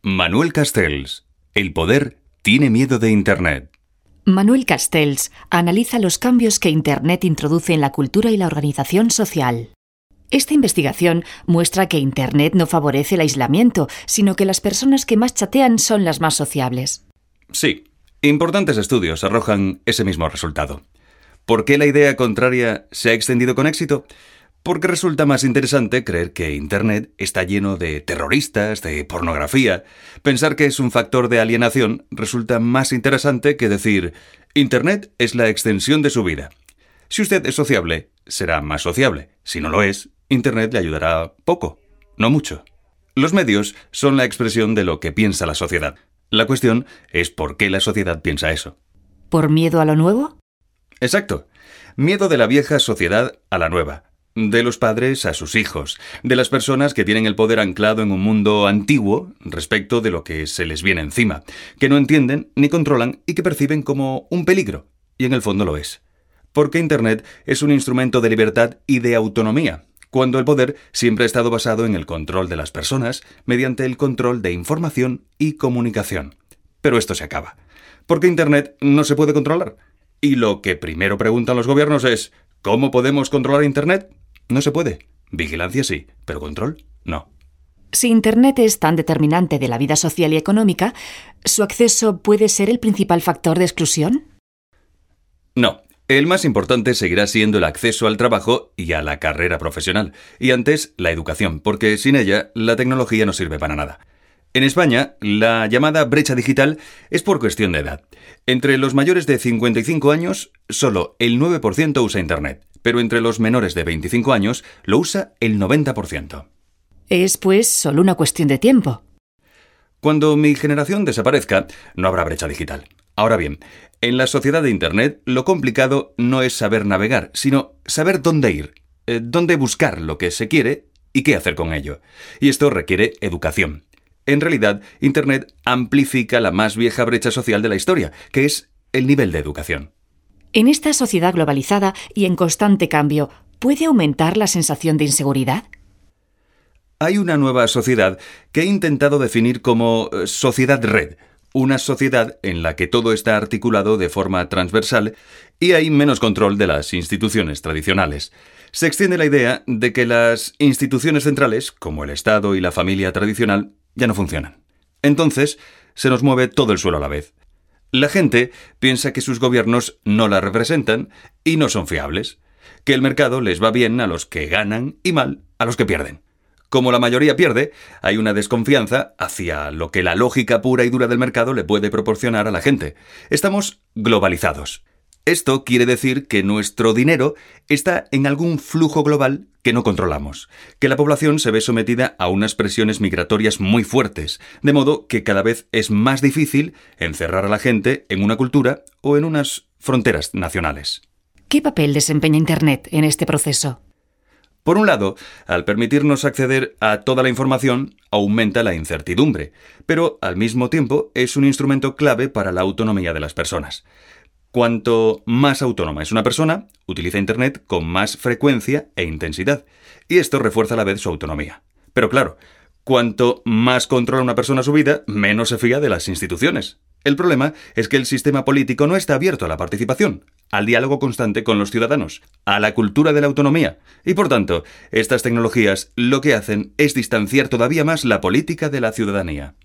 Manuel Castells. El poder tiene miedo de Internet. Manuel Castells analiza los cambios que Internet introduce en la cultura y la organización social. Esta investigación muestra que Internet no favorece el aislamiento, sino que las personas que más chatean son las más sociables. Sí, importantes estudios arrojan ese mismo resultado. ¿Por qué la idea contraria se ha extendido con éxito? Porque resulta más interesante creer que Internet está lleno de terroristas, de pornografía. Pensar que es un factor de alienación resulta más interesante que decir Internet es la extensión de su vida. Si usted es sociable, será más sociable. Si no lo es, Internet le ayudará poco, no mucho. Los medios son la expresión de lo que piensa la sociedad. La cuestión es por qué la sociedad piensa eso. ¿Por miedo a lo nuevo? Exacto. Miedo de la vieja sociedad a la nueva. De los padres a sus hijos, de las personas que tienen el poder anclado en un mundo antiguo respecto de lo que se les viene encima, que no entienden ni controlan y que perciben como un peligro, y en el fondo lo es. Porque Internet es un instrumento de libertad y de autonomía, cuando el poder siempre ha estado basado en el control de las personas mediante el control de información y comunicación. Pero esto se acaba, porque Internet no se puede controlar. Y lo que primero preguntan los gobiernos es ¿cómo podemos controlar Internet? No se puede. Vigilancia sí, pero control no. Si Internet es tan determinante de la vida social y económica, ¿su acceso puede ser el principal factor de exclusión? No. El más importante seguirá siendo el acceso al trabajo y a la carrera profesional. Y antes, la educación, porque sin ella, la tecnología no sirve para nada. En España, la llamada brecha digital es por cuestión de edad. Entre los mayores de 55 años, solo el 9% usa Internet, pero entre los menores de 25 años lo usa el 90%. Es, pues, solo una cuestión de tiempo. Cuando mi generación desaparezca, no habrá brecha digital. Ahora bien, en la sociedad de Internet, lo complicado no es saber navegar, sino saber dónde ir, dónde buscar lo que se quiere y qué hacer con ello. Y esto requiere educación. En realidad, Internet amplifica la más vieja brecha social de la historia, que es el nivel de educación. En esta sociedad globalizada y en constante cambio, ¿puede aumentar la sensación de inseguridad? Hay una nueva sociedad que he intentado definir como sociedad red, una sociedad en la que todo está articulado de forma transversal y hay menos control de las instituciones tradicionales. Se extiende la idea de que las instituciones centrales, como el Estado y la familia tradicional, ya no funcionan. Entonces, se nos mueve todo el suelo a la vez. La gente piensa que sus gobiernos no la representan y no son fiables, que el mercado les va bien a los que ganan y mal a los que pierden. Como la mayoría pierde, hay una desconfianza hacia lo que la lógica pura y dura del mercado le puede proporcionar a la gente. Estamos globalizados. Esto quiere decir que nuestro dinero está en algún flujo global que no controlamos, que la población se ve sometida a unas presiones migratorias muy fuertes, de modo que cada vez es más difícil encerrar a la gente en una cultura o en unas fronteras nacionales. ¿Qué papel desempeña Internet en este proceso? Por un lado, al permitirnos acceder a toda la información, aumenta la incertidumbre, pero al mismo tiempo es un instrumento clave para la autonomía de las personas. Cuanto más autónoma es una persona, utiliza Internet con más frecuencia e intensidad, y esto refuerza a la vez su autonomía. Pero claro, cuanto más controla una persona su vida, menos se fía de las instituciones. El problema es que el sistema político no está abierto a la participación, al diálogo constante con los ciudadanos, a la cultura de la autonomía, y por tanto, estas tecnologías lo que hacen es distanciar todavía más la política de la ciudadanía.